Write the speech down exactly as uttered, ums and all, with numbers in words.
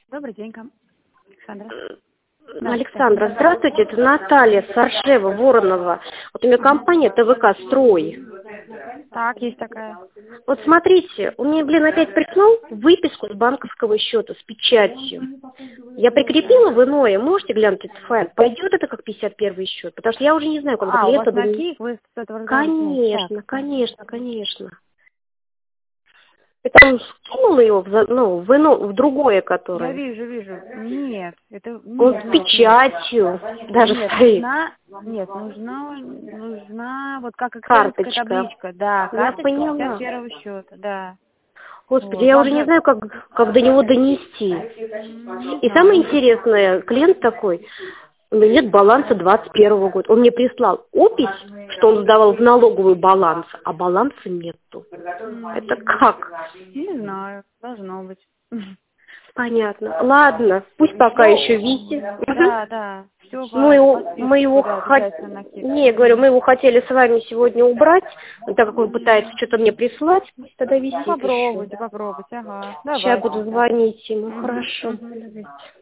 Добрый день, ком- Александра. Да. Александра, здравствуйте, это Наталья Саршева, Воронова. Вот у меня компания ТВК «Строй». Так, есть такая. Вот смотрите, у меня, блин, опять прислал выписку с банковского счета с печатью. Я прикрепила в иное, можете глянуть этот файл? Пойдет это как пятьдесят первый счет? Потому что я уже не знаю, как А, у вас клиента... на Киев, вы с этого разговариваете? Конечно, Так. конечно, конечно. Это он скинул его в, за- ну, в, ино- в другое, Я которое. вижу, вижу. Нет, это... Он Нет, с нет, нет. печатью даже Нет, стоит. нужна... Нет, нужна... Нужна... Вот как экселевская Карточка. табличка. Да, Я карточка пятьдесят поняла. первого счета, да. Господи, Вот. я Вам уже не же... знаю, как, как до него донести. М, Не И самое знаю. интересное, клиент такой, у меня нет баланса двадцать первого года. Он мне прислал опись, что он сдавал в налоговую баланс, а баланса нету. Это М, как? Не знаю. Должно быть. Понятно. Ладно, пусть пока еще висит. Мгм. Да, да. Все Мы по, его, по мы его списку, да, хот... обязательно на Киев. Не, я говорю, мы его хотели с вами сегодня убрать, но так как он пытается что-то мне прислать, пусть тогда Ну, висит еще. попробуйте, попробуйте, ага. Сейчас Давайте. буду звонить ему. Мгм, Хорошо. мгм.